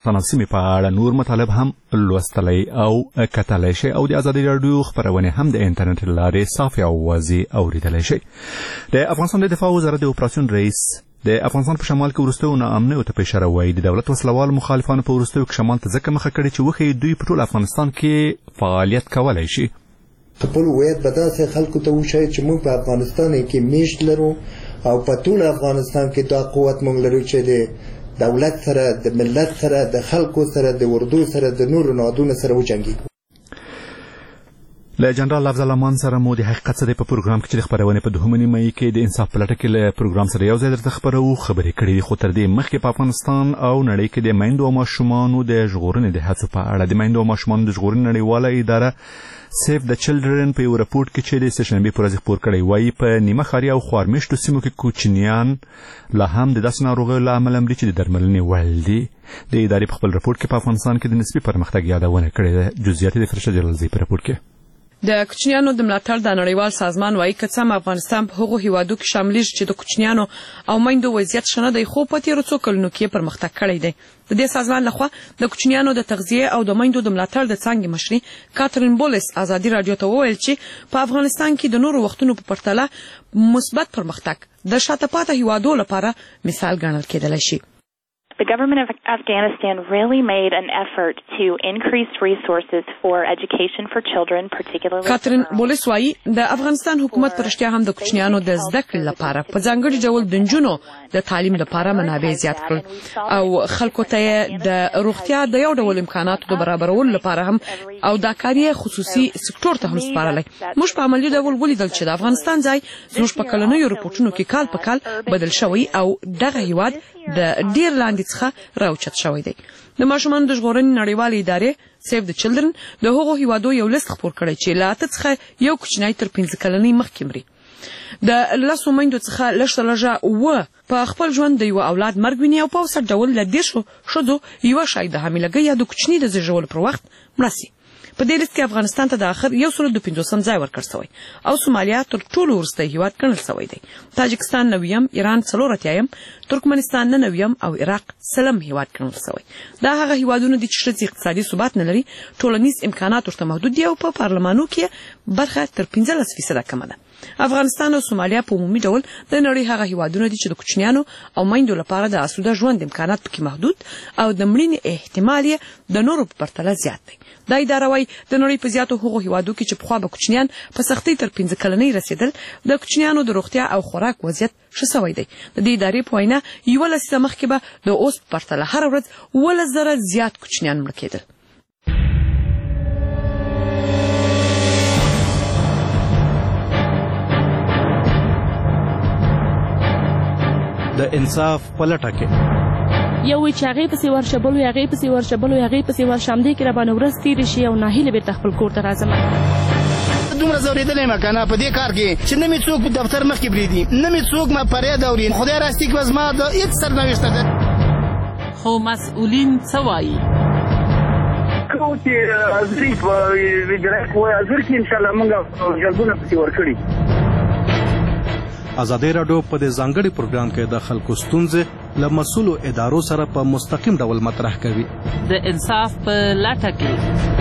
سیمې په اړه نور مطالب هم لوستلی او کتلی شئ او د ازادي راډیو خپرونې هم د انټرنیټ له لارې صافي او واضح اوریدلی شئ. د افغانستان د دفاع وزارت د اپراسیون رئیس د افغانستان په شمال کې وروستیو ناامنیو ته په اشاره وایي د دولت وسلوال مخالفانو په وروستیو کې شمال ته ځکه مخه کړې چې وښیي دوی په ټول افغانستان کې فعالیت کولی شي. خپل هویت به داسې خلکو ته وښایي چې موږ په افغانستان کې میشت لرو او په ټول افغانستان کې دا قوت موږ لرو چې د دولت سره د ملت سره د خلکو سره د اردو سره د نورو نهادونو سره وجنګیږو. له جنرال افضل امان سره مو د حقیقت څه دی په پروګرام کې چې د خپرونې په 2 مې کې د انصاف په لټه کې له پروګرام سره یو ځای درته خبرو خبرې کړې دي. خو تر دې مخکې په افغانستان او نړۍ کې د میندو او ماشومانو د ژغورنې د هڅو په اړه د میندو او ماشومانو د ژغورنې نړیواله اداره سیف د چلډرن په یو راپورټ کې چې د سهشنبې په ورځ خپور کړی وایي په نیمه ښاري او خوارمشتو سیمو کې کوچنیان لا هم د داسې ناروغیو له امله مري چې د درملنې وړ دي. د ادارې په خپل راپورټ کې په افغانستان کې د نسبي پرمختګ یادونه کړې ده. جزئیات د فرشته جلالزی په راپورټ کې. د کوچنیانو د ملاتړ د نړیوال سازمان وایي که څه افغانستان په هغو هیوادو کې شاملېږي چې د کوچنیانو او میندو وضعیت ښه نه دی خو په تېرو څو کلونو کې پرمختګ کړی دی. د دې سازمان لخوا د کوچنیانو د تغذیې او د میندو د ملاتړ د څانګې مشري کاترین بولس ازادي راډیو ته وویل چې په افغانستان کې د نورو وختونو په پرتله مثبت پرمختګ د شاته پاتې هیوادو لپاره مثال ګڼل کېدلی شي. The government of Afghanistan really made an effort to increase resources for education for children, particularly. کاترین بولس وايي د افغانستان حکومت پرشتیا هم د کوچنیانو د زده کړې لپاره په ځانګړي ډول د نجونو د تعلیم لپاره منابع زیات کړل او خلکو ته د روغتیا د یو ډول امکاناتو د برابرولو لپاره هم او د کاریه خصوصي سکتور ته هم سپارلای. موږ په عملي ډول ولیدل چې د افغانستان ځای زموږ په کلنیو رپورټونو کې کال په کال بدل شوی او دغه هیواد د ډیر لاندې څخه راوچت شوی دی. د ماشومانو د ژغورنې نړیوالې ادارې سیف د چلډرن د هغو هیوادو یو لیست خپور کړی چې له 8 څخه یو کوچنی تر 15 کلنۍ مخکې مري. د لسو میندو څخه لږ په خپل ژوند د یو اولاد مرګ ویني او په اوسط ډول له 10 ښځو یوه شاید د حاملګۍ یا د کوچني د زیږولو پر وخت مړه سي. په دې لیست کې افغانستان ته د اخر 150 ځای ورکړل شوی او سومالیا تر ټولو وروستی هیواد ګڼل شوی دی. تاجکستان 90م، ایران 84م، ترکمنستان 90م او عراق 30م هیواد ګڼل شوی. دا هغه هیوادونه دي چې ښځې اقتصادي ثبات نه لري، ټولنیز امکانات ورته محدود دي او په پارلمانو کې برخه تر 15% کمه ده. افغانستان او سومالیا په عمومي ډول د نړۍ هغه هیوادونه دي چې د کوچنیانو او میندو لپاره د اسوده ژوند امکانات پکې محدود او د مړینې احتمال یې د نورو په پرتله زیات دی. دا اداره وايي د نړۍ په زیاتو هغو هیوادو کې چې پخوا به کوچنیان په سختۍ تر 15 کلنۍ رسېدل د کوچنیانو د روغتیا او خوراک وضعیت ښه شوی دی. د دې ادارې په وینا 1 لسیزه مخکې به د اوس په پرتله هره ورځ 11,000 زیات کوچنیان مړه کېدل. د انصاف په لټه کې یو چې هغې پسې ورشبلو هغې پسې ورشبلو هغې پسې ورشمدې کې راباندې ورځ تېرې شي او ناهیله بېرته خپل کور ته راځم. دومره ځورېدلی یم که نه په دې کار کې چې نه مې څوک په دفتر مخکې پرېږدي، نه مې څوک ما فریاد اوري. خدای راستي که زما د هېڅ سرنوشته ده. خو مسؤلین څه وایي؟ کوم چې حاضري په وجرایت وایي حاضر کې انشاءالله موږ جلبونه پسې ورکړي. ازادي راډیو په دې ځانګړي پروګرام کې د خلکو ستونزې له مسؤلو ادارو سره په مستقیم ډول مطرح کوي. د انصاف په لټه کې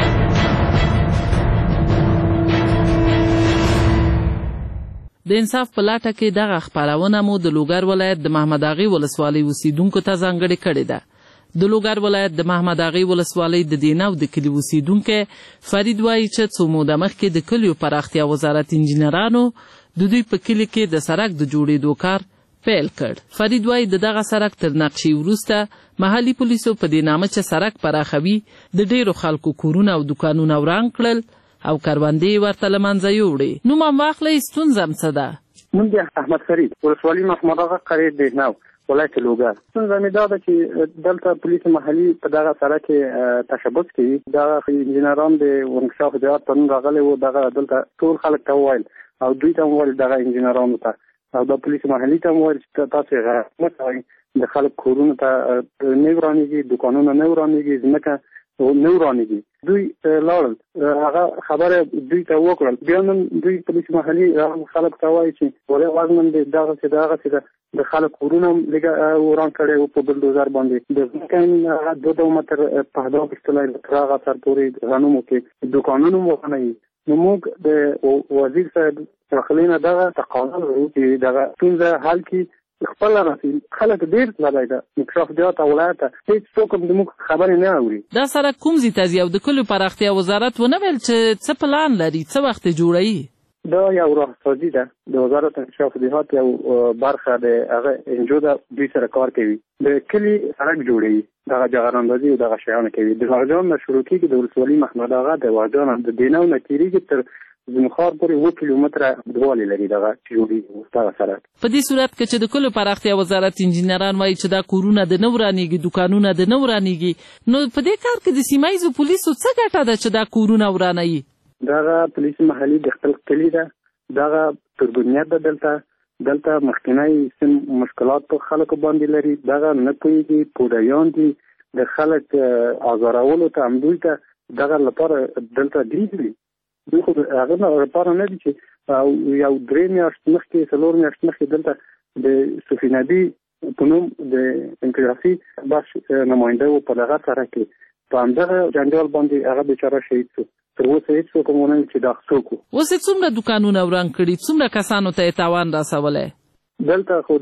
د انصاف په لټه کې دغه خپرونه مو د لوګر ولایت د محمد اغې ولسوالۍ اوسیدونکو ته ځانګړې کړې ده. د لوګر ولایت د محمد اغې ولسوالۍ د دینو د کلي اوسیدونکی فرید وایي چې څو موده مخکې د کلیو پراختیا وزارت انجینرانو د دوی په کلي کې د سړک د جوړېدو کار پیل کړ. فرید وایي د دغه سړک تر نقشې وروسته محلي پولیسو په دې نامه چې سړک پراخوي د ډېرو خلکو کورونه او دوکانونه وران کړل او کروندې ورته له منځه یوړې. نوم هم واخلئ، ستونزه هم څه ده؟ نوم دی احمد فرید، ولسوالي محمد اغا، قريه دهنو، ولایت لوګر. ستونزه مې دا ده چې دلته پولیس محلي په دغه سړک کې تشبث کوي. دغه انجینران د ورکشاپ هدایت پرون راغلی و، دغه دلته ټول خلک ته وویل او دوی ته وویل دغه انجینرانو ته او د پولیس محلي ته وویل چې تاسې غیر مه کوئ، د خلک کورونو ته نه ورانېږي، دوکانونه نه ورانېږي، ځمکه نه ورانېږي. دوی لاړل، هغه خبره دوی ته وکړل. بیا نن دوی پولیس محلي خلک ته وایي چې ولې وزن دی دغسې د خلک کورونه لږه وران کړی وو په بلدوزر باندې د ځمکې 2 متر په هدا بستلای تر هغه سر پورې غنمو کې دوکانونو مو غنئ. نو موږ د وزیر صاحب داخلینه دغه تقاضا لرو چې دغه ستونزه حل کړي خپل راځي. خلک ډېر لږه ده انکشاف دیات ولایت هیڅ څوک هم موږ خبرې نه اوري. دا سره کوم ځای ته ځي او د کلیو پراختیا وزارت ونه ویل چې څه پلان لري څه وخت جوړوي؟ دا یو راهسازي ده د وزارت انکشاف دیات یو برخه د هغه انجو ده دوی سره کار کوي د کلی سړک جوړوي دغه جغراندازي او دغه شیان کوي. د واجان شروع کیږي د ولسوالۍ محمد آغا د واجان د دینو نتیریږي تر زمخار پورې 2 کیلومتره دواله لري دغه جوړي دغه سړک. په دې صورت کې چې د کلیو پراختیا وزارت انجنیران وایي چې دا کورونه د نورانیږي دوکانونه د نورانیږي نو په دې کار کې د سیمایي پولیسو څه ګټه ده چې دا کورونه ورانوي؟ دغه پولیس محلي د خپل کلی ده دغه پر بنیاد دلته مخکنی سم مشکلات په خلکو باندې لري دغه نه پوهېږي پوډایان دي د خلک آزارولو ته همدوی ته دغه لپاره دلته ډېر دوی خو هغه لپاره نه دي چې یو 3 میاشتې مخکې 4 میاشتې مخکې دلته د صوفینبي په نوم د انقلابي بخش نماینده و په دغه سره کې په همدغه جنجال باندې هغه بیچاره شهید شو. تر اوسه هیڅ څوک هم ونه چې دا څوک و. اوس څومره دوکانونه وران کړي څومره کسانو ته تاوان رسولی؟ دلته خو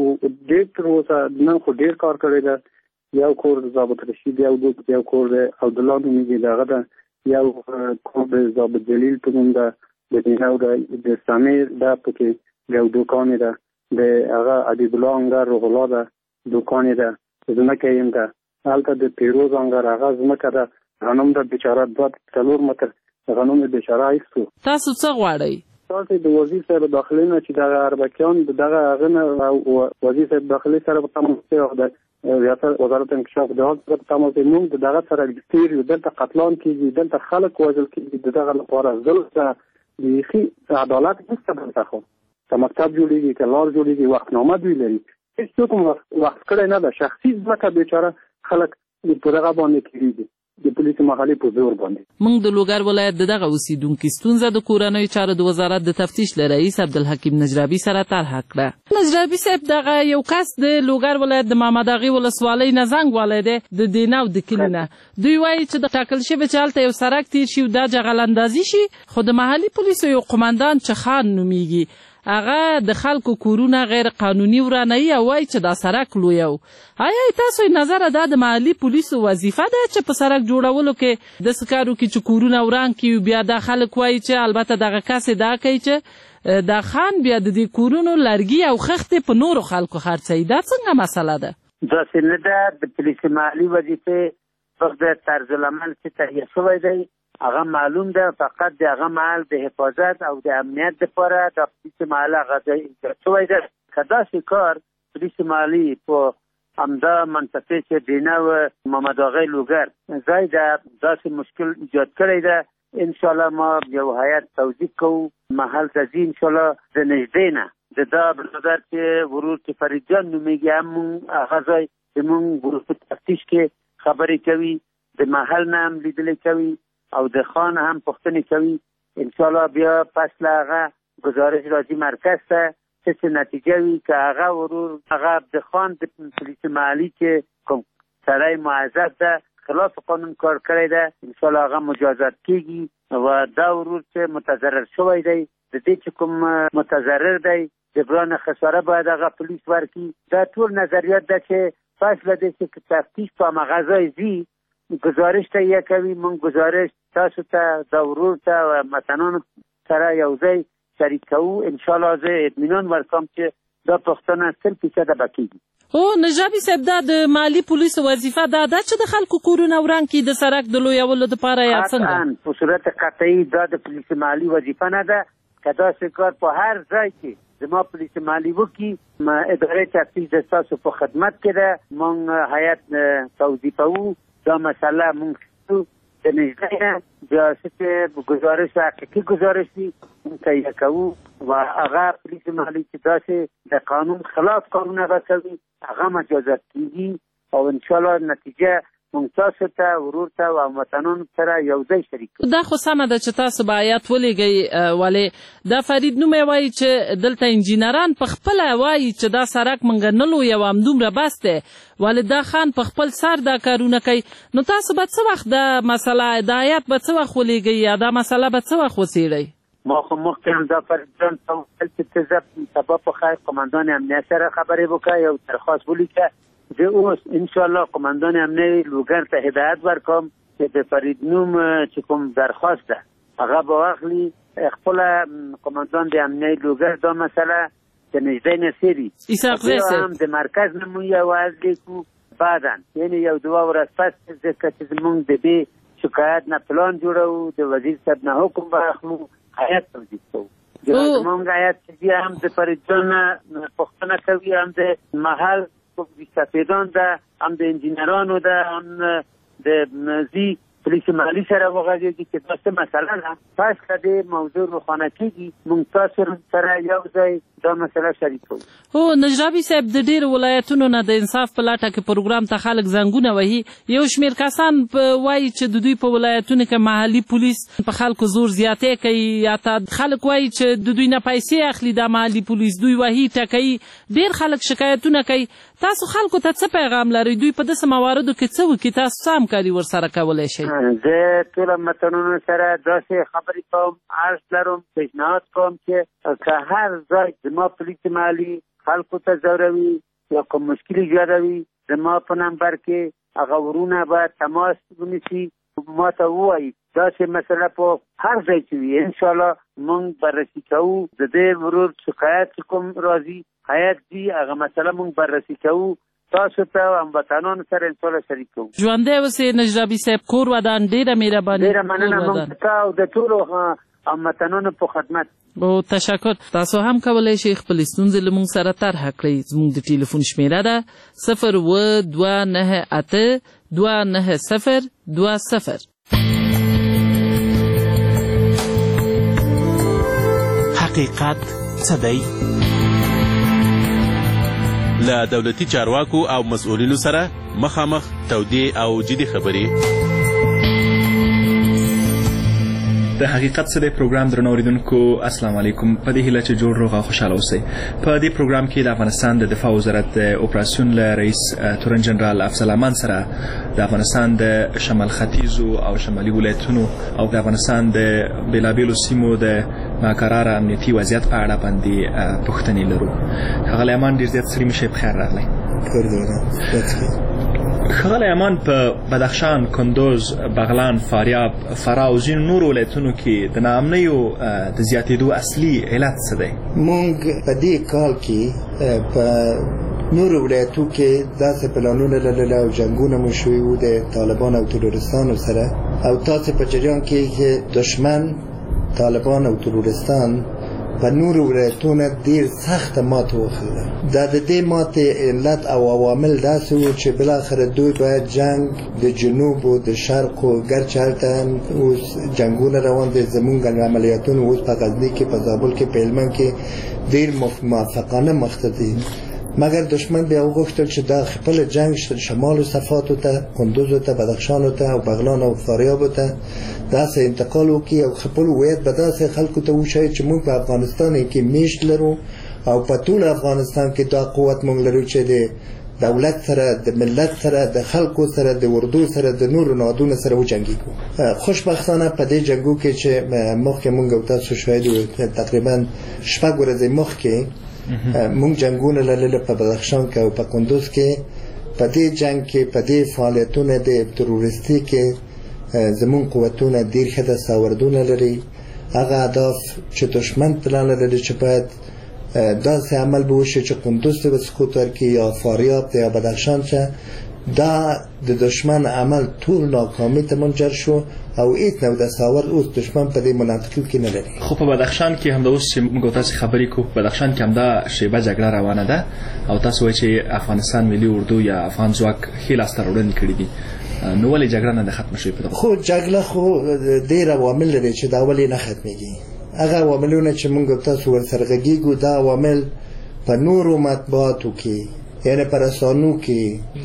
ډېر تر اوسه نن خو ډېر کار کړی ده. یو کور د ضابط رشید یو کور د عبدالله نومېږي دغه ده یو کور د ضابط جلیل په نوم ده د دینو د سامیر ده پکې یو دوکان ده د هغه حبیب الله انګر رغلا ده دوکان ده ځمکه یې ده هلته د پیروز انګر هغه ځمکه ده غنم د بیچاره 2-4 متر غنم بیچاره ایستو. تاسو څه غواړئ؟ تاسو د وزیر صاحب داخلینه چې دغه اربکیان دغه غنه وزیر صاحب داخلي سره په تماس کې د وزارت انکشاف دیات سره په تماس کې موږ دغه سره ډیټیر دلته قتلان کیږي دلته خلک وژل کیږي دغه لپاره ظلم دی عدالت نشته دلته خو که مکتب جوړیږي که لار جوړیږي وختنامه دوی لري هیڅ څوک وخت کړی نه ده شخصي ځمکه بیچاره خلک په دغه باندې کېږي د پولیس محلي په زور باندې. موږ د لوګر ولایت دغه اوسیدونکو ستونزه د کورنۍ چارو د وزارت د تفتیش له رئیس عبدالحکیم نجرابي سره طرح کړه. نجرابي صاحب دغه یو کس د لوګر ولایت د محمد اغي ولسوالۍ نه زنګ والده د دینو د کلینه دوی وایي چې د ټاکل شوی چالت یو سړک تیر شي دا جغلاندازي شي خو د محلي پولیسو یو قومندان چې خان نومېږي هغه د خلکو کورونه غیر قانوني ورانوي او وایي چې دا سړک لوی و. آیا تاسو نظر دا د محلي پولیسو وظیفه ده چې په سړک جوړولو کې د سکارو کې چې کورونه وران کړي بیا د خلک وایي چې البته دغه کس دا کوي چې دا خان بیا د دې کورونو لرګي او خښتې په نورو خلکو خرڅوي دا څنګه مسله ده؟ داسې نه ده د پولیس محلي وظیفې فقط طرز العمل چې تهیه شوی دی هغه معلوم ده فقط د هغه محل د حفاظت او د امنیت لپاره د پولیس محل هغه ځای شوی ده. که داسې کار پولیس محلي په همدا منطقې چې دینو محمد آغا لوګر ځای ده داسې مشکل ایجاد کړی ده انشاءالله ما یو هیئت توظیف کوو محل ته ځي انشاءالله د نږدې نه د دا برادر چې ورور چې فرید جان نومېږي هم هغه ځای زموږ ورور په تفتیش کې خبرې کوي د محل نه هم لیدلې کوي او د خان هم پوښتنې کوي انشاءالله بیا پس له هغه گزارش راځي مرکز ته څه نتیجه وي که هغه ورور هغه د خان د پولیس محلي چې کوم سړی معذب ده خلاف قانون کار کړی ده انشاءالله هغه مجازات کیږي و دا ورور چې متضرر شوی دی د دې چې کوم متضرر دی جبران خساره باید هغه پولیس ورکړي دا ټول نظریات ده چې پس له دې چې تفتیش په هغه ځای ځي گزارش ته یې کوي مونږ گزارش تاسو ته د ورور ته و متنانو سره یو ځای شریک کوو انشاءالله زه اطمینان ورکوم چې دا پوښتنه 100% به کېږي. نجرابي صاحب دا د مالي پولیسو وظیفه دا ده چې د خلکو کورونه وران کړي د سړک د لویولو دپاره یا څنګه؟ په صورت قطعي دا د پولیس مالي وظیفه نه ده که داسې کار په هر ځای کې زما پولیس مالي وکړي ادارې تفتیش د ستاسو په خدمت کې ده مونږ هیئت توظیفوو دا مسئله مونږ د نږدې نه بیا چې گزارش حقیقي گزارش وي مونږ تهیه کوو و هغه پولیس محلي چې داسې د قانون خلاف کارونه به کوي هغه مجازات کېږي او انشاءالله نتیجه موږ تاسو ته ورور ته او هموطنانو سره یو ځای شریک دا خو سمه ده چې تاسو به آیات ولېږئ ولې دا فرید نومی وایي چې دلته انجینران په خپله وایي چې دا سړک موږ نه لویوو همدومره بس دی ولې دا خان په خپل سر دا کارونه کوي نو تاسو به څه وخت دا مسله د آیات به څه وخت ولېږئ یا دا مسله به څه وخت وڅېړئ ما خو مخکې هم دا فریدجان ته وویل چې ته زه سبا په خیر قمندان امنیت سره خبرې وکړه یو درخواست ولیکه زه اوس انشاءالله قمندان امنیت لوګر ته هدایت ورکوم چې د فرید نوم چې کوم درخواست ده هغه به واخلي خپله قمندان د امنیت لوګر دا مسله د نږدې نه څېړي هم د مرکز نه مو یو عرض لیکو بعدا یعنې یو دوه ورځ پس ځکه چې زمونږ د دې شکایت نه پلان جوړوو د وزیر صاحب نه حکم به اخلو هیات توجیه کوو زمونږ هیات چې بیا هم د فریدجان نه پوښتنه کوي هم د محل سفیدان ده هم د انجینرانو ده هم د زی پولیس محلي سره وغږېږي چې دا څه مسله ده پس که دې موضوع روښانه کېږي موږ تاسو سره یو ځای دا مسله شریکوو هو نجرابي صاحب د ډېرو ولایتونو نه د انصاف په لټه کې پروګرام ته خلک زنګونه وهي یو شمېر کسان وایي چې د دوی په ولایتونو کې محلي پولیس په خلکو زور زیاتې کوي یا خلک وایي چې د دوی نه پیسې اخلي دا محلي پولیس دوی وهي ټکوي ډېر خلک شکایتونه کوي تاسو خلکو ته څه پیغام لرئ دوی په داسې مواردو کې څه وکړي تاسو څه همکاري ورسره کولی شئ زه ټولو هموطنانو سره داسې خبرې کوم عرض لرم پیشنهاد کوم چې که هر ځای زما پولیس محلي خلکو ته ځوروي یا کوم مشکل ایجادوي زما په نمبر کې هغه ورونه به تماس ونیسي ما ته ووایي داسې مسله په هر ځای کې وي انشاءالله موږ بررسي کوو د دې ورور شکایت چې کوم راځي هیات دي هغه مسله موږ بررسي کوو تاسو ته هموطنانو سره انشاءالله شریک کوو ژوندی اوسې نجرابي صاحب کور ودان ډېره مهرباني ډېره مننه موږ ته او د ټولو هموطنانو په خدمت او تشکر تاسو هم کولی شئ خپلې ستونزې له موږ سره طرحه کړئ زموږ د ټلیفون شمېره ده 02298 حقیقت څه دی؟ له دولتي چارواکو او مسؤلینو سره مخامخ تودې او جدي خبرې د حقیقت څه دی پروګرام درنو اوریدونکو السلام علیکم په دې هیله چې جوړ روغ او خوشحاله اوسئ په دې پروګرام کې د افغانستان د دفاع وزارت د اپراسیون له رئیس تورن جنرال افضل امان سره د افغانستان د شمال ختیځو او شمالي ولایتونو او د افغانستان د بېلابېلو سیمو د ناقراره امنیتي وضعیت په اړه باندې پوښتنې لرو ښاغلی امان ډېر زیات ستړي مه شئ پخیر راغلی ښاغلی امان په بدخشان کندوز بغلان فاریاب فراه او ځینو نورو ولایتونو کې د ناامنیو د زیاتېدو اصلي علت څه دی موږ په دې کال کې په نورو ولایتو کې داسې پلانونه لرل او جنګونه مو شوي وو د طالبان او ترورستانو سره او تاسې په جریان کې چې دشمن طالبان او ترورستان په نورو ولایتونو ډېر سخته ماته وخوړه دا د دې ماتې علت او عوامل داسې وو چې بالاخره دوی باید جنګ د جنوب او د شرق و ګرچې هلته اوس جنګونه روان دي زمونږ عملیاتونه اوس په غزني کې په زابل کې په هلمند کې ډېر موفقانه مخته دي مګر دشمن بیا وغوښتل چې دا خپل جنگ شمال صفاتو ته کندوز ته بدخشان ته او بغلان او فاریاب ته داسې انتقال وکړي او خپل هویت به داسې خلکو ته وښایي چې موږ په افغانستان کې میشت لرو او په ټول افغانستان کې دا قوت موږ لرو چې د دولت سره د ملت سره د خلکو سره د اردو سره د نورو نهادونو سره وجنګېږو خوشبختانه په دې جنګو کې چې مخکې موږ او تاسو شاهد یو تقریبا شپږ ورځې مخکې موږ جنګونه لرل په بدخشان کې او په کندوز کې په دې جنګ کې په دې فعالیتونو د تروریستي کې زمون قوتونه ډېر ښه دستاوردونه لري هغه اهداف چې دشمن پلان لري چې باید داسې عمل به وشي چې کندوز ته به سقوط ورکړي یا فاریاب ته یا بدخشان ته دا د دشمن عمل ټول ناکامي ته منجر شو او هیڅ نوع دستاورد اوس دشمن په دې مناطقو کې نه لري خو په بدخشان کې هم د اوس چې موږ تاسو خبرې کوو په بدخشان کې هم دا شیبه جګړه روانه ده او تاسو وایئ چې افغانستان ملي اردو یا افغان ځواک ښې لاسته راوړنې کړي دي نو ولې جګړه نه ده ختمه شوې په دغه خو جګړه خو ډېر عوامل لري چې دا ولې نه ختمېږي هغه عواملونه چې موږ تاسو ورسره غږېږو دا عوامل په نورو مطبوعاتو کې یعنی پر رسانو کې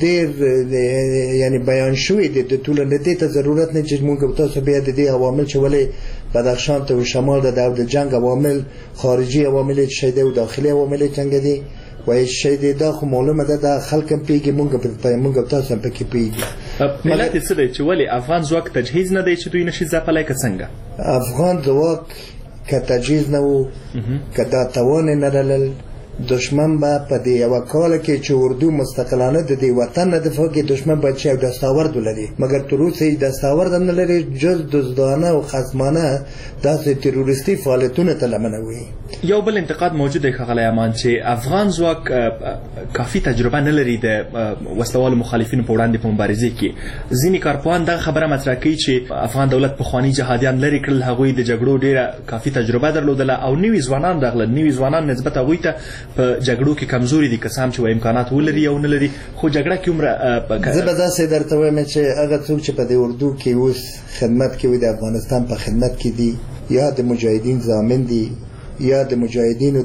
ډېر یعنی بیان شوی دی د ټولنې ته ضرورت نه چې موږ تاسو بیا د دې عوامل چې ولې بدخشان ته و شمال د جنگ عوامل خارجي عوامل شیده و داخلي عوامل جنگ دي و شیده دا خو معلومه ده د خلک پیږي موږ تاسو په کې پیږي ملت څه دی چې ولې افغان ځواک تجهیز نه دی چې دوی نشي ځپلای که څنګه افغان ځواک که تجهیز نه وو که دا توان نه لرل دشمن به په دې یو کال کې چې اردو مستقلانه د دې وطن نه دفاع کې دشمن به چې دستاورد ولري مګر تر اوسه دستاورد نه لري جز دزدانه او خصمانه داسې تروریستي فعالیتونه ته لمنه وي یو بل انتقاد موجود دی ښاغلی امان چې افغان ځواک کافي تجربه نه لري د وسلوالو مخالفینو په وړاندې په مبارزې کې ځینې کارپوهان دغه خبره مطرح کوي چې افغان دولت پخواني جهادیان لرې کړل هغوی د جګړو ډېره کافي تجربه درلودله او نوي ځوانان راغلل نوي ځوانان نسبت هغوی ته په جګړو کې کمزوري دي که څه هم چې امکانات ولري او نه لري خو جګړه کې عمره زه به داسې درته وایم چې هغه څوک چې په دې اردو کې اوس خدمت کوي د افغانستان په خدمت کې دي یا د مجاهدین ضامن دي یا د مجاهدینو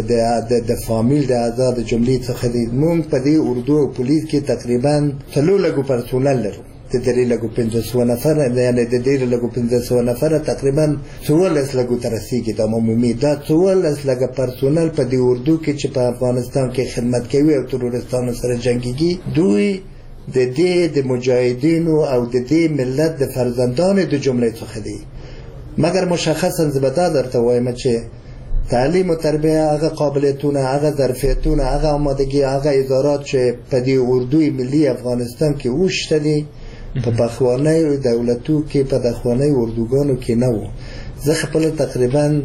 د فامیل د آزاد جملې څخه دي موږ په دې اردو او پولیس کې تقریبا 3 لګو پرسونل لرو د 3 لګو 500 نفر یعنی د 3 لګو 500 نفر تقریبا 14 لګو تر رسیدي د عمومي دا 14 لګو پرسونل په دې اردو کې چې په افغانستان کې خدمت کوي او ترورستانو سره جنگيږي دوی د دې د مجاهدینو او د دې ملت د فرزندانو د جملې څخه دي مګر مشخصا زبدا درته وایم چې تعلیم و تربیه هغه قابلیتونه هغه ظرفیتونه هغه آمادگی هغه ادارات چې په دې اردوی ملی افغانستان کې وشته دي په پخوانیو دولتو کې په پخوانیو اردوګانو کې نه وو زه خپل تقریبا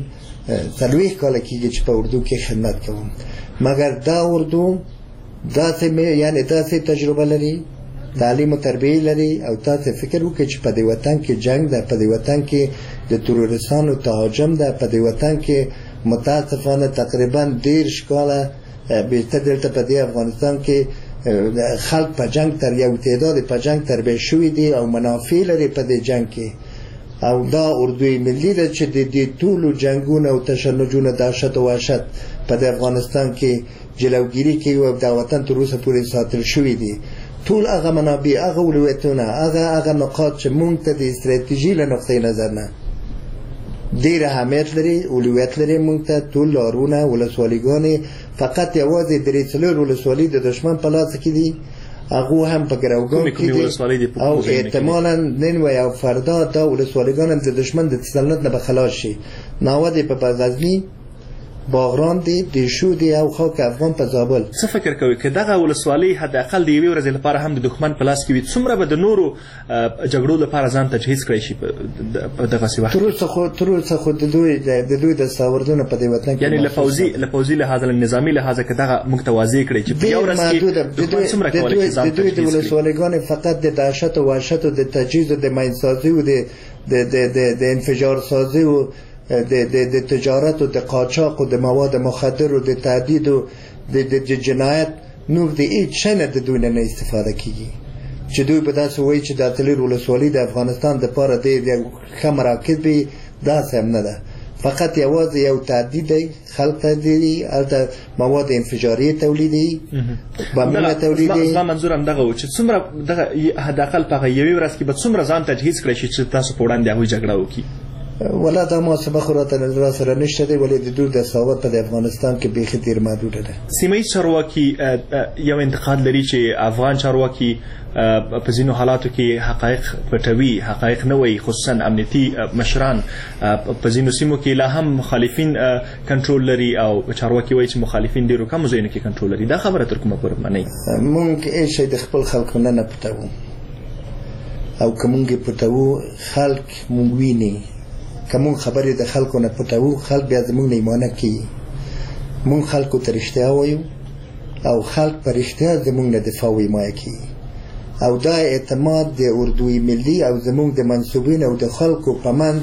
30 کال کېږي چې په اردو کې خدمت کوم مګر دا اردو داسې یعنی داسې تجربه لري تعلیم و تربیه لري او تاسو فکر وکړئ چې په دې وطن کې جنگ ده په دې وطن کې د تروریستانو تهاجم ده په دې وطن کې متاسفانه تقریبا 10 کاله بیشتر دلته په دې افغانستان کې خلک په جنگ تر یو تعداد په جنگ تربیه شوي دي او منافع لري په دې جنگ کې او دا اردوی ملی ده چې د دې ټولو جنگونو او تشنجونو دهشت او وحشت په افغانستان کې جلوگیری کوي او د وطن تر اوسه پورې ساتل شوي دي ټول هغه منابع هغه ولایتونه هغه نقاط چې مونږ ته د استراتیژي له نقطې نظر نه ډېر اهمیت لري اولویت لري مونږ ته ټول لارونه ولسوالیګانې فقط یوازې درې څلور ولسوالۍ د دشمن په لاس کې دي هغه هم په ګراوګان کې دي او احتمالاً نن و یا فردا دا ولسوالیګان د دشمن د تسلط نه به خلاص شي ناوده په غزنی باغران دي د شو دي او خاک افغان په زابل څه فکر کوي چې دغه ولسوالۍ حد اقل د یوې ورځې لپاره هم د دښمن په لاس کې وي څومره به د نورو جګړو لپاره ځان تجهیز کړی شي په دغه وخت تر اوسه خو د دوی د ساوردونه په دې وطن کې یعنی له فوزي لحاظ له نظامی لحاظ کې دغه متوازی کړی چې په یو ورځ کې څومره کولای شي ځان تجهیز کړي د ولسوالیګانې فقط د دهشت او وحشت او د تجهیز او د ماینسازي او د انفجار سازي او د تجارت او د قاچاق او د مواد مخدر او د تعدید او د جنایت نور د هیڅ شي نه د دوی نه استفاده کیږي چې دوی په داسې وایي چې د اتلیر ولسوالۍ د افغانستان دپاره د ښه مراکز وي داسې هم نه ده فقط یوازې یو تعدید دی خلق دی هلته مواد انفجاریه تولیدي بمونه تولیدي زما منظور هم دغه و چې څومره دغه حداقل په یوې ورځ کې به څومره ځان تجهیز کړی شي چې تاسو په وړاندې هغوی جګړه وکړي ولا دا محاسبه خو راته سره نشته دی ولې د دوی د ثروت په افغانستان کې بیخي ډېر محدوده ده سیمه ییز چارواکي یو انتقاد لري چې افغان چارواکي په ځینو حالاتو کې حقایق پټوي حقایق نه وایي خصوصا امنیتي مشران په ځینو سیمو کې لا هم مخالفین کنټرول لري او چارواکي وایي چې مخالفین ډېرو کمو ځایونو کې کنټرول لري دا خبره تر کومه پورې منئ موږ هیڅ شی د خپل خلکو نه پټوو او که موږ پټوو خلک موږ ویني کوم خبرې د خلکو نه پټوو خلک بیا زموږ نه ایمانه کوي موږ خلکو ته رښتیا وایو او خلک په رښتیا زموږ نه دفاع و حمایه کوي او دا اعتماد د اردوی ملی او زموږ د منصوبین او د خلکو په منځ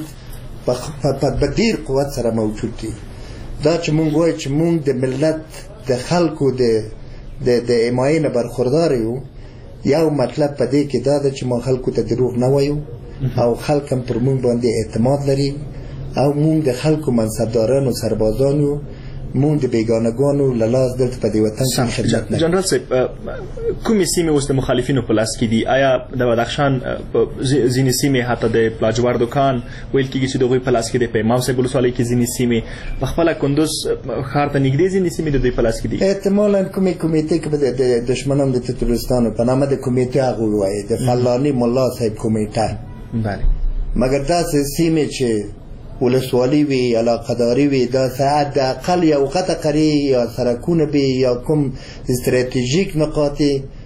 په ډېر قوت سره موجود دی دا چې موږ وایو چې موږ د ملت د خلکو د حمایې نه برخوردار یو یو مطلب په دې کې دا ده چې ما خلکو ته دروغ نه وایو او خلک هم پر موږ باندې اعتماد لري او موږ د خلکو منصبدارانو سربازانو مونږ د بیگانگانو له لاس دلته په دې وطن کې خدمت نه جنرال صاحب کومې سیمې اوس د مخالفینو په لاس کې دي؟ آیا د بدخشان ځینې سیمې حتی د پلاجوردوکان ویل کېږي چې د هغوی په لاس کې دي، په امام صاحب ولسوالۍ کې ځینې سیمې، په خپله کندوز ښار ته نږدې ځینې سیمې د دوی په لاس کې دي؟ احتمالا کومې کمیټې کې به د دشمنانو د تروریستانو په نامه د کمیټې هغه ووایي د فلاني ملا صاحب کمیټه، مګر داسې سیمې چې ولسوالي وي علاقهداري وي داسې حداقل یو قطقري یا سرکونه وي یا کوم استراتیژیک نقاط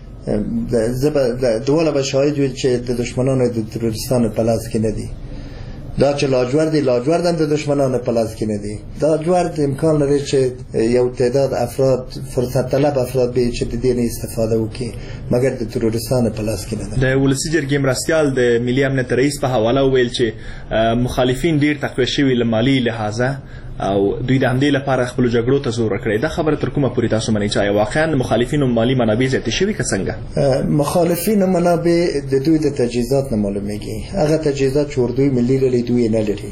زه به دواړه به شاهد وي چې د دشمنانو د تروریستانو په لاس کې نه دي. دا چې لاجورد دي لاجورد هم د دشمنانو په لاس کې نه دي. لاجورد امکان لري چې یو تعداد افراد فرصت طلب افراد به چې د دې نه استفاده وکړي، مګر د تروریستانو په لاس کې نه ده. د ولسي جرګې مرستیال د ملي امنیت رئیس په حواله وویل چې مخالفین ډیر تقویه شوي له مالي لحاظه او دوی د همدې لپاره خپلو جګړو ته زور ورکړی. دا خبره تر کومه پورې تاسو منئ چې آیا واقعا مخالفینو مالي منابع زیاتې شوي که څنګه؟ مخالفینو منابع د دوی د تجهیزات نه معلومیږي. هغه تجهیزات چې اردوی ملي لري دوی نه لري.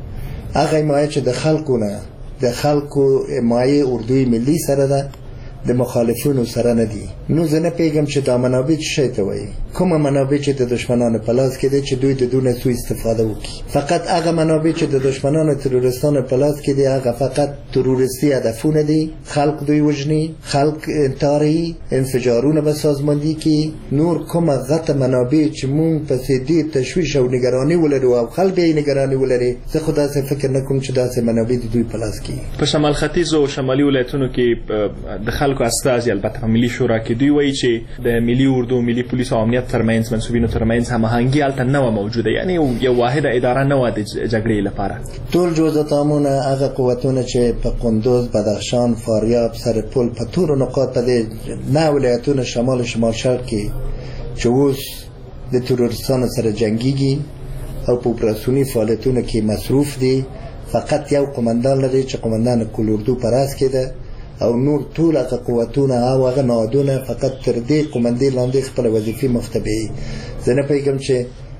هغه حمایه چې د خلکو نه د خلکو حمایه اردوی ملي سره ده د مخالفینو سره نه دي. نو زه نه پیږم چې دا منابع څه شی ته وایي. کومه منابع چې د دشمنانو په لاس کې دي چې دوی د دونه سوء استفاده وکړي. فقط هغه منابع چې د دشمنانو تروریستانو په لاس کې دي هغه فقط تروریستي هدفونه دي. خلق دوی وژني، خلق انتحاري، انفجارونه به سازماندهي کوي. نور کومه غټه منابع چې مونږ پسې دې تشویش او نگراني ولرو او خلک یې نگراني ولري، زه خو داسې فکر نه کوم چې داسې منابع د دوی په لاس کې. په شمال ختیځ او شمالي ولایتونو کې د خلکو استازي البته په ملي شورا کې دوی وایي چې د ملي اردو، ملي پولیس او امنیت ترمنځ منسوبینو ترمنځ هماهنګي هلته نه وه موجوده، یعنی یو واحده اداره نه وه د جګړې لپاره. ټول جزءتامونه هغه قوتونه چې په قندوز، بدخشان، فاریاب، سرپل په ټولو نقاط په دې 9 ولایتونو شمال شرق کې چې اوس د تروریستانو سره جنګیږي او په اپراسیوني فعالیتونو کې مصروف دي، فقط یو قومندان لري چې قومندان کل اردو په راس کې ده او نور ټول هغه قوتونه او هغه نهادونه فقط تر دې قومندې لاندې خپل وظیفې مختبئي. زه نه پوهېږم چې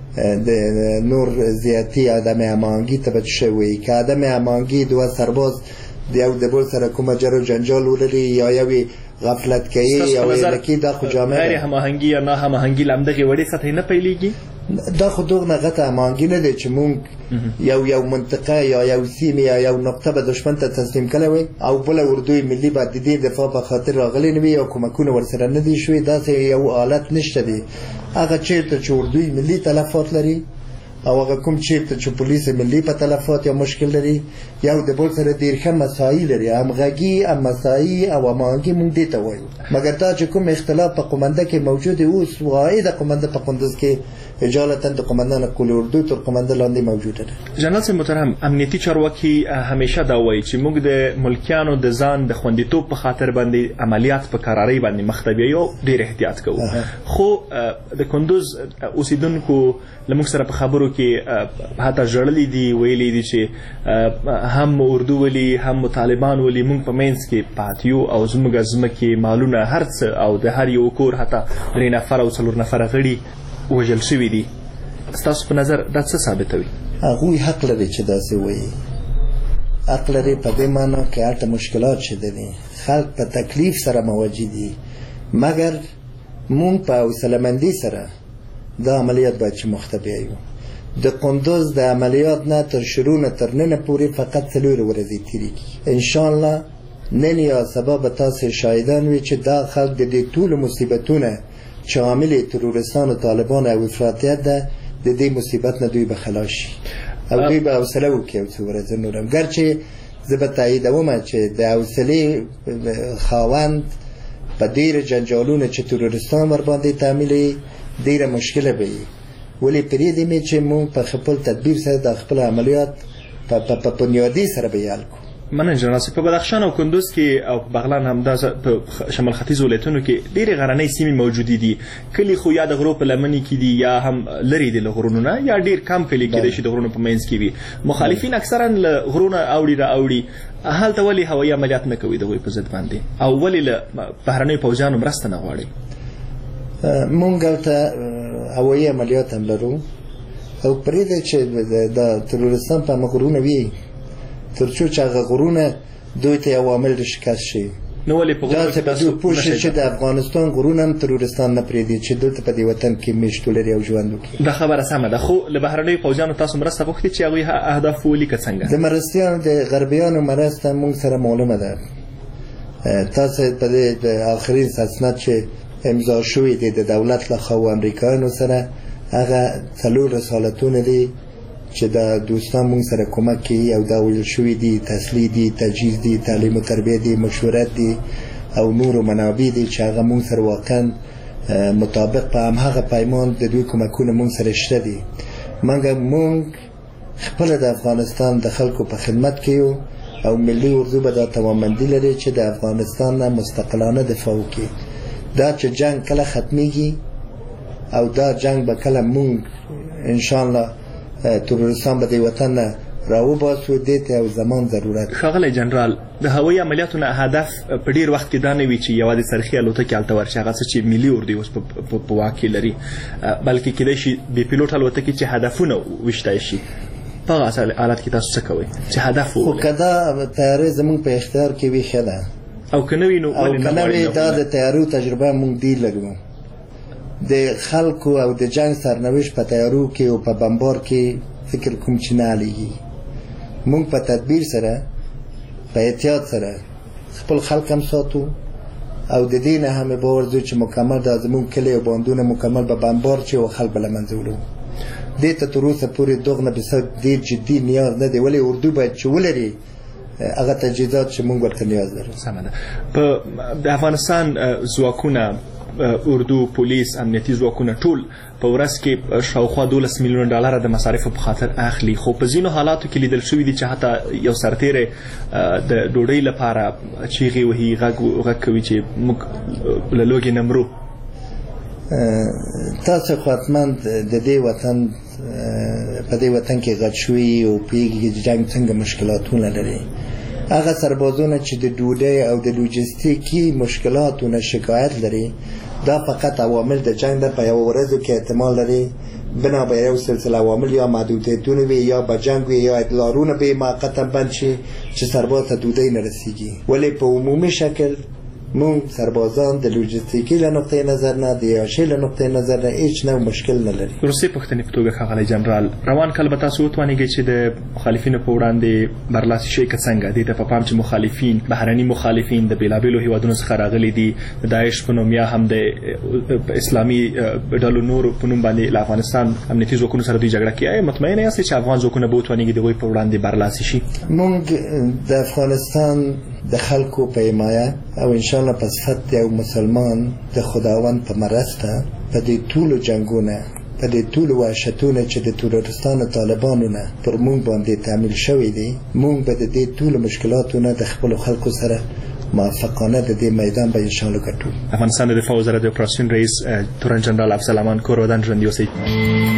د نور زیاتي عدم هماهنګي ته به څه شی وایي. که عدم هماهنګي دوه سرباز د یو د بل سره کومه جر و جنجال ولري یا یوې غفلت کوي یا ویلکي دا خو جامع غیر هماهنګي یا نه هماهنګي له همدغې وړې سطحې نه پیلېږي. دا خو دغه غټه هماهنګي نه دی چې مونږ یو منطقه یا یو سیمه یا یو نقطه به دشمن ته تسلیم کړی وي او بل اردوی ملي به د دې دفاع په خاطر راغلی نه وي او کومکونه ورسره نه دي شوي. داسې یو حالت نشته دی. هغه چیرته چې اردوی ملي تلفات لري او هغه کوم چیرته چې پولیس ملي په تلفات یا مشکل لري یو د بل سره ډېر ښه مسایل لري، همغږي، همسایي او هماهنګي مونږ دې ته وایو. مګر دا چې کوم اختلاف په قومنده کې موجود اوس واحده قومنده په قندوز کې اجالتا د قومندان کل اردو تر قومنده لاندې موجوده ده. جنرال صاحب محترم، امنیتي چارواکي همیشه دا وایي چې موږ د ملکیانو د ځان د خوندیتوب په خاطر باندې عملیات په قرارۍ باندې مخ ته بیایو، ډېر احتیاط کوو. خو د کندوز اوسیدونکو له موږ سره په خبرو کې حتی ژړلي دي، ویلي دي چې هم اردو ولي هم طالبان ولي موږ په منځ کې پاتې یو او زموږ ځمکې مالونه هر څه او د هر یو کور حتی 3 نفره او 4 نفره غړي وژل شوي دي. ستاسو په نظر دا څه ثابتوي؟ هغوی حق لري چې داسې وایي. حق لري په دې معنا کې هلته مشکلات شته دي، خلک په تکلیف سره مواجه دي، مګر مونږ په حوصله‌مندۍ سره دا عملیات باید چې مخته بیایو. د قندوز د عملیات نه تر شروع نه تر ننه پورې فقط 4 ورځې تېرېږي. انشاءالله نن یا سبا به تاسې شاهدان وي چې دا خلک د دې ټولو مصیبتونه چې عامل تروریستان و طالبان او افراطیت ده د دې مصیبت نه دوی به خلاص شي او دوی به حوصله وکړي یو څو ورځې نور هم. ګرچې زه به تاییدوم چې د حوصلې خاوند په ډېرو جنجالونو چې تروریستان ورباندې تعمیلوي ډېره مشکله به وي، ولې پرېږدي مې چې مونږ په خپل تدبیر سره د خپل عملیات په بنیادي سره به یې حل کړو. مننه جنرال صاحب. په بدخشان او کندوز کې او په بغلان همداسې په شمال ختیځ ولایتونو کې ډېرې غرنۍ سیمې موجودې دي. کلي خو یا د غرو په لمنې کې دي یا هم لرې دي له غرونو نه، یا ډېر کم کلي کېدای شي د غرونو په منځ کې وي. مخالفین اکثرا له غرونه اوړي را اوړي. هلته ولې هوایي عملیات نه کوي د هغوی په ضد باندې او ولې له بهرنیو پوځیانو مرسته نه غواړي؟ مونږ هلته هوایي عملیات هم لرو او پرېږدی چې د تروریستان په غرونه وي تر څو چې هغه غرونه دوی ته عوامل شکست شي. نو ولې په غوښتنه په دوی پوښتنه چې د افغانستان غرونه هم تروریستان نه پریدي چې دلته په دې وطن کې میشت لري او ژوند وکړي. دا خبره سمه ده، خو له بهرنیو پوځیانو تاسو مرسته غوښتې چې هغوی اهداف ولیکه څنګه؟ د مرستیانو د غربیانو مرسته موږ سره معلومه ده. تاسو په دې د آخرین اسناد چې امضا شوی دی د دولت له خوا امریکایانو سره هغه 4 رسالتونه دي چې د دوستان موږ سره کومک کوي او دا ویل شوی دي تسلیح دي، تجهیز دي، تعلیم و تربیه دي، مشورت دي او نور منابع دي چې هغه موږ سره واقعا مطابق په هماغه پیمان د دوی کومکونه موږ سره شته دي. موږ خپل د افغانستان د خلکو په خدمت کې یو او ملي اردو به دا توانمندي لري چې د افغانستان نه مستقلانه دفاع وکړي. دا چې جنگ کله ختمیږي او دا جنگ به کله موږ ان شاء الله تروریستان به د وطن نه راوباسو، دې ته یو زمان ضرورت. ښاغلی جنرال، د هوایي عملیاتو نه هدف په ډیر وخت کې دا نه وي چې یوازې صاروخي الوتکې هلته ورشي، هغه څه چې ملي اردو اوس په واک کې لري، بلکې کیدای شي بې پیلوټ الوتکې چې هدفونه ویشتای شي. په هغه حالت کې تاسو څه کوئ چې هدف خو که دا تیارې زموږ په اختیار کې وي ښه ده، او که نه وي نو ولې نه غواړئ؟ دا د تیارو تجربه موږ ډېر لرو. د خلکو او د جنګ سرنوشت په تیارو کې او په بمبار کې فکر کوم چې نه حلیږي. موږ په تدبیر سره په احتیاط سره خپل خلک هم ساتو او د دې نه هم باور دو چې مکمل دا زموږ کلی او باندونه مکمل به بمبار شي او خلک به له منځه وړو. دې ته تر اوسه پورې دغه بسیار ډېر جدي نیاز نه دی، ولې اردو باید چې ولري هغه تجهیزات چې موږ ورته نیاز لرو. سمه ده. په د افغانستان ځواکونه، اردو، پولیس، امنیتي ځواکونه ټول په ورځ کې شاوخوا 12 میلیون ډالر د مصارفو په خاطر اخلي، خو په ځینو حالاتو کې لیدل شوي دي چې حتی یو سرتیری د ډوډۍ لپاره چیغې وهي، غږ کوي چې موږ له لوږې نه مرو. تاسو خو حتما د دې وطن په دې وطن کې غټ شوي او پوهېږي چې جنګ څنګه مشکلاتونه لري. هغه سربازونه چې د ډوډۍ او د لوجستیکي مشکلاتونه شکایت لري، دا فقط عوامل د جنگ ده. په یو ورځو کې احتمال لري بنا به یو سلسله عوامل یا محدودیتونه وي یا به جنگ وي یا لارونه به موقتا بند شي چې سرباز ته ډوډۍ نه رسیږي. ولې په عمومي شکل موږ سربازان د لوجستیکي له نقطې نظر نه، د عیاشۍ له نقطې نظر نه هیڅ نوع مشکل نه لري. وروستۍ پوښتنې په توګه ښاغلی جنرال، روان کال به تاسو وتوانیږئ چې د مخالفینو په وړاندې برلاسي شئ که څنګه؟ دې ته په پام چې مخالفین، بهرني مخالفین د بېلابېلو هیوادونو څخه راغلي دي، د داعش په نوم یا هم د اسلامي ډلو نورو په نوم باندې له افغانستان امنیتي ځواکونو سره دوی جګړه کوي. آیا مطمئنه یاستئ چې افغان ځواکونه به وتوانیږي د هغوی په وړاندې برلاسي شي؟ موږ د افغانستان د خلکو په حمایه او انشاءالله په صفت یو مسلمان د خداوند په مرسته په دې ټولو جنګونه، په دې ټولو وحشتونه چې د تروریستانو طالبانو نه پر موږ باندې تعمیل شوی دی، موږ به د دې ټولو مشکلاتو نه د خپلو خلکو سره موفقانه د دې میدان به انشاءالله ګټو. افغانستان د دفاع وزارت د اپراسیون رئیس تورن جنرال افضل امان کور ودان ژوندي اوسئ.